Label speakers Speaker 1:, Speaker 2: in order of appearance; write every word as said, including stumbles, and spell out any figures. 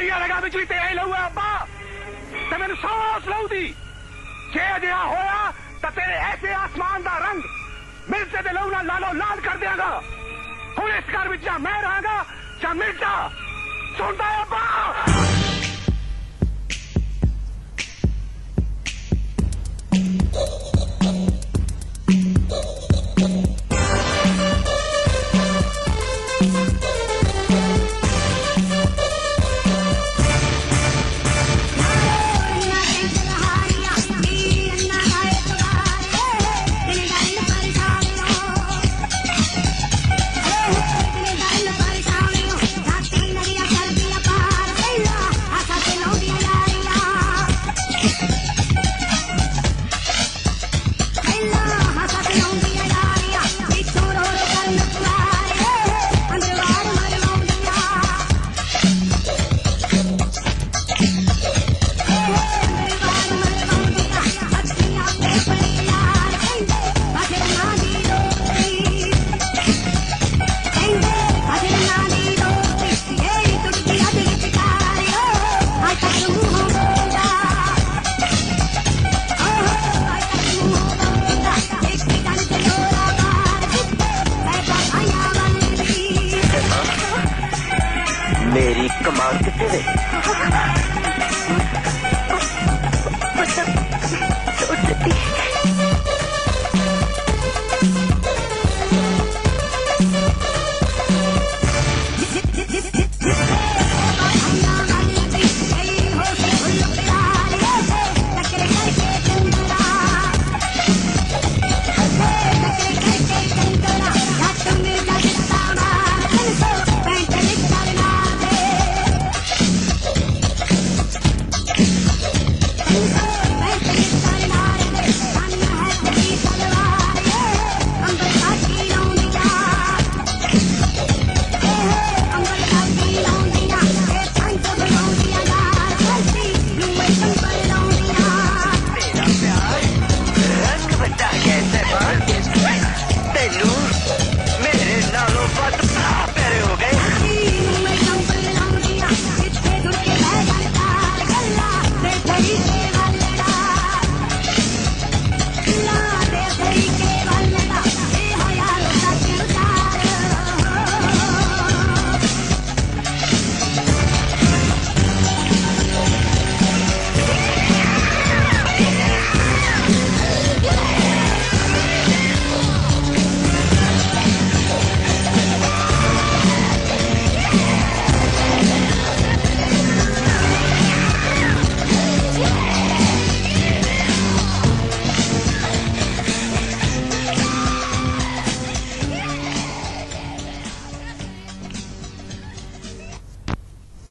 Speaker 1: मेरिया रगा विच भी तेरा ही लहू है अब्बा ते मैनू सांस लहू दी जे अजिहा होया तो तेरे ऐसे आसमान दा रंग मिर्चे दे लहू नाल लालो लाल कर देंगा। हुण इस घर विच मैं रहांगा या मिर्चा। सुनदा है अब्बा?
Speaker 2: मेरी कमाल कितने